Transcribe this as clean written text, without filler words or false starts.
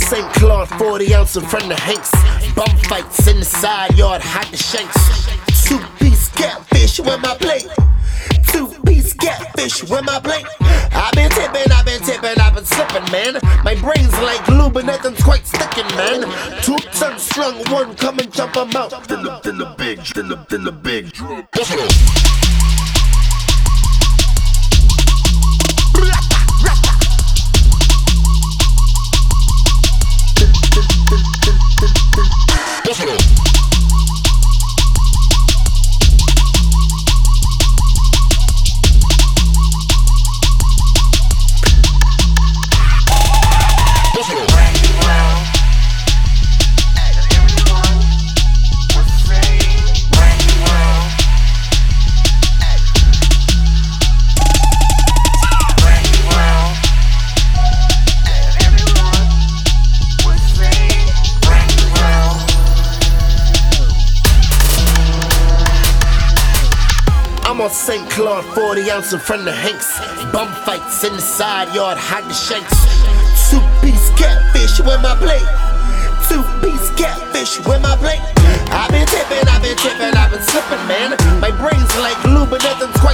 St. Claude, 40 ounce in front of Hanks. Bum fights in the side yard, hide the shanks. Two-piece catfish with my plate. Two-piece catfish with my plate. I've been tipping, I've been slipping, man. My brain's like glue, but nothing's quite sticking, man. 2 tons strung, one come and jump 'em out. Then the big Buffalo. Buffalo. I'm on St. Claude, 40 ounce in front of Hanks. Bum fights in the side yard, hide the shanks. Two-piece catfish with my plate. Two-piece catfish with my plate. I've been tipping, I've been slipping, man. My brain's like glue, but nothing's